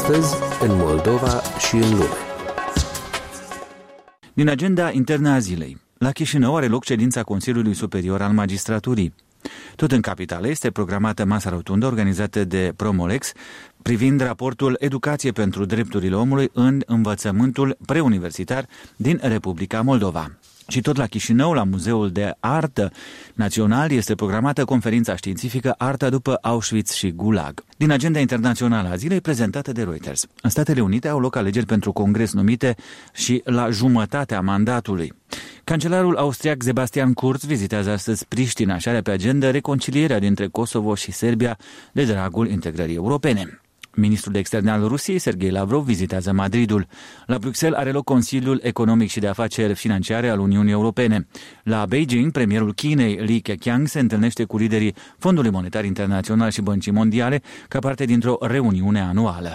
Astăzi, în Moldova și în lume. Din agenda internă a zilei. La Chișinău are loc ședința Consiliului Superior al Magistraturii. Tot în capitală este programată masa rotundă organizată de Promolex privind raportul Educație pentru drepturile omului în învățământul preuniversitar din Republica Moldova. Și tot la Chișinău, la Muzeul de Artă Național, este programată conferința științifică Arta după Auschwitz și Gulag. Din agenda internațională a zilei prezentată de Reuters. În Statele Unite au loc alegeri pentru Congres numite și la jumătatea mandatului. Cancelarul austriac Sebastian Kurz vizitează astăzi Priștina și are pe agenda reconcilierea dintre Kosovo și Serbia de dragul integrării europene. Ministrul de Externe al Rusiei, Sergei Lavrov, vizitează Madridul. La Bruxelles are loc Consiliul Economic și de Afaceri Financiare al Uniunii Europene. La Beijing, premierul Chinei, Li Keqiang, se întâlnește cu liderii Fondului Monetar Internațional și Băncii Mondiale ca parte dintr-o reuniune anuală.